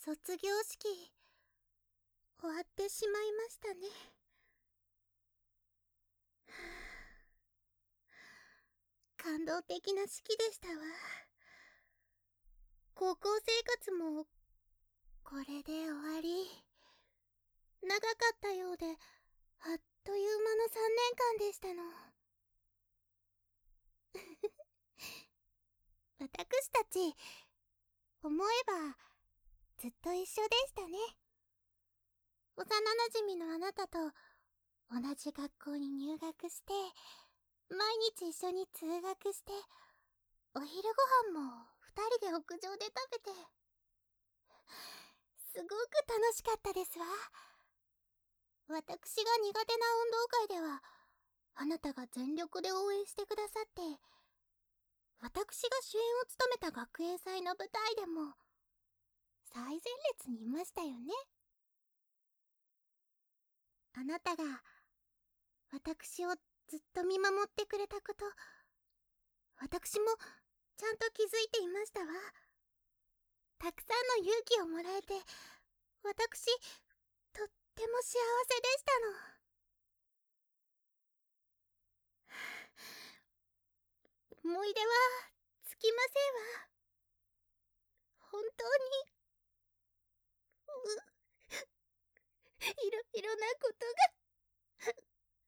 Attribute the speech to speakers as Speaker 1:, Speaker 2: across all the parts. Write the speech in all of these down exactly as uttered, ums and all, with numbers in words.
Speaker 1: 卒業式終わってしまいましたね。感動的な式でしたわ。高校生活もこれで終わり。長かったようであっという間のさんねんかんでしたの。私たち思えばずっと一緒でしたね。幼なじみのあなたと同じ学校に入学して、毎日一緒に通学して、お昼ご飯も二人で屋上で食べて、すごく楽しかったですわ。私が苦手な運動会ではあなたが全力で応援してくださって、私が主演を務めた学園祭の舞台でも最前列にいましたよね。あなたが私をずっと見守ってくれたこと、私もちゃんと気づいていましたわ。たくさんの勇気をもらえて、私とっても幸せでしたの。思い出はつきませんわ。本当にいろいろなことがえ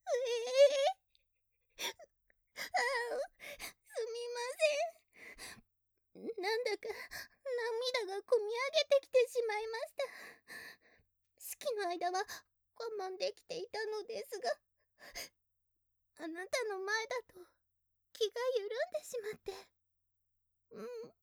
Speaker 1: えー、あすみません。なんだか涙がこみ上げてきてしまいました。式の間は我慢できていたのですが、あなたの前だと気が緩んでしまって。うん。う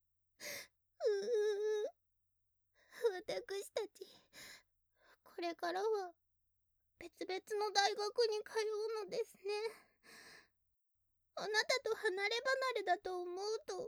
Speaker 1: う私たちこれからは別々の大学に通うのですね。あなたと離れ離れだと思うと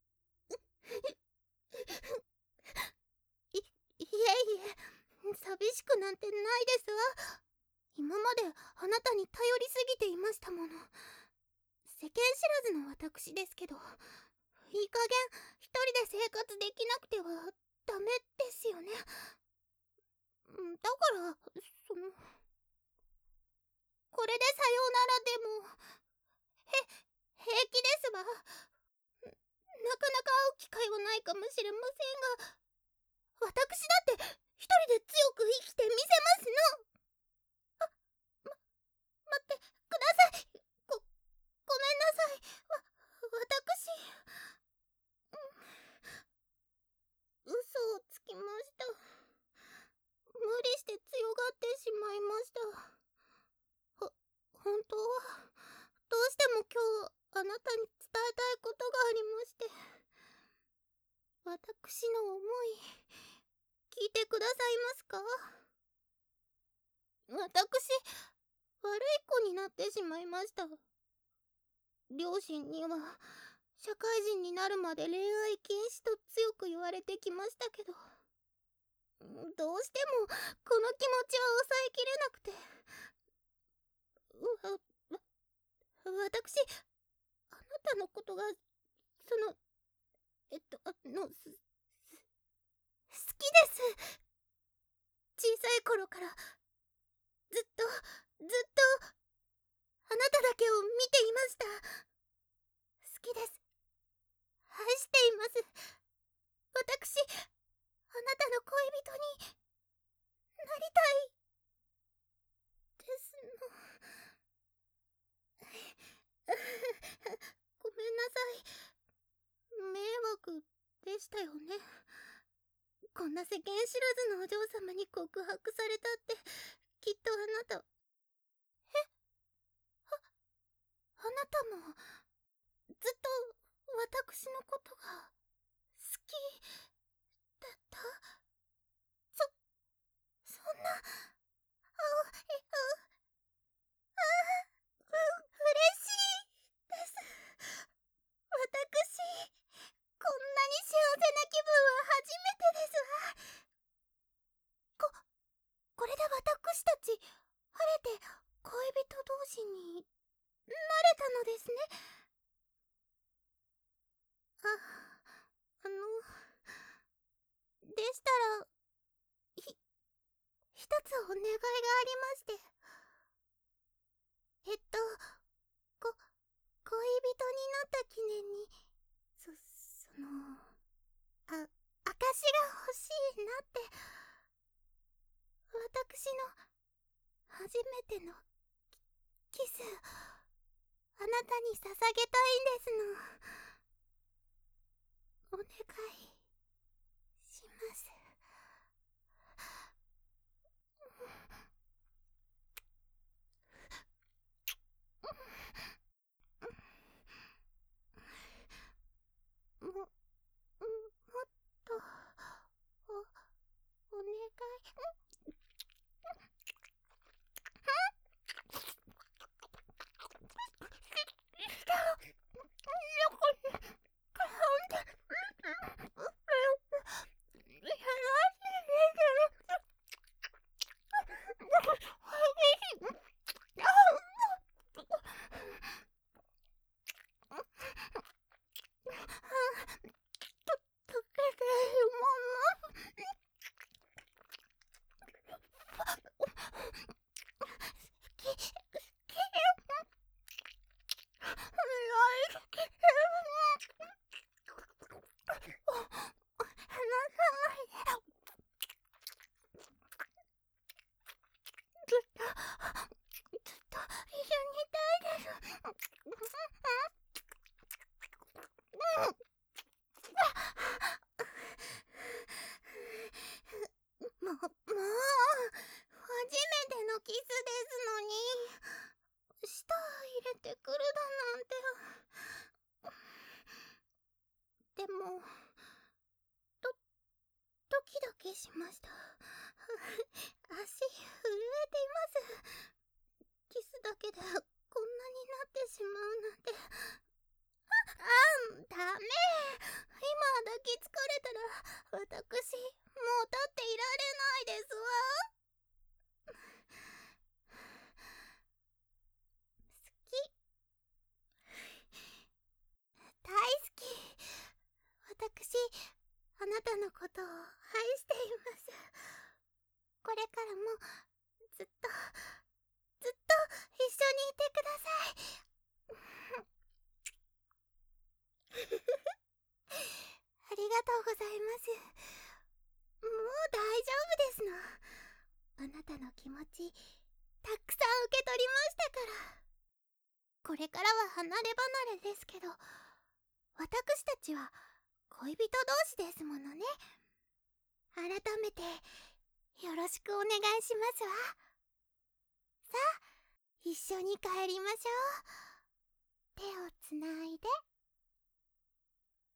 Speaker 1: い、いえいえ、寂しくなんてないですわ。今まであなたに頼りすぎていましたもの。世間知らずの私ですけど、いい加減一人で生活できなくてはダメですよね。だからそのこれでさようならでもへ平気ですわ。なかなか会う機会はないかもしれませんが、私だって一人で強く生きてみせますの。あ、ま、待ってください。ご、ごめんなさい。わ、私、うん、嘘をつきました。無理して強がってしまいました。ほ、本当はどうしても今日あなたに伝えたいことがありまして。私の思い聞いてくださいますか？私悪い子になってしまいました。両親には社会人になるまで恋愛禁止と強く言われてきましたけど、どうしてもこの気持ちは抑えきれなくて、わ、わ、私あなたのことがそのえっとあのす、す、好きです。小さい頃からずっとずっとあなただけを見ていました。好きです。愛しています。私あなたの恋人になりたいですの。ごめんなさい。迷惑でしたよね。こんな世間知らずのお嬢様に告白されたって、きっとあなた、え、あ、あなたもずっと私のことが好きだった？そ、そんな、あ、え、あ、あ、う、嬉しいです。私、こんなに幸せな気分は初めてですわ。こ、これで私たち、晴れて恋人同士になれたのですね。あ、あの、でしたら、ひ、一つお願いがありまして。えっと、こ、恋人になった記念に、そ、その、あ、証が欲しいなって、私の、初めての、キス、あなたに捧げたいんですの。お願い、します。も、もっと、お、お願い。も、もう、初めてのキスですのに、舌入れてくるだなんて。でも、ど、ドキドキしました。足、震えています。キスだけでこんなになってしまうなんて。あ、ダメ。今抱きつかれたら、私、もう立っていられないですわ。好き。大好き。私、あなたのことを愛しています。これからも、ずっと、ずっと一緒にいてください。ありがとうございます。もう大丈夫ですの。あなたの気持ち、たくさん受け取りましたから。これからは離れ離れですけど、私たちは恋人同士ですものね。改めて、よろしくお願いしますわ。さあ、一緒に帰りましょう。手をつない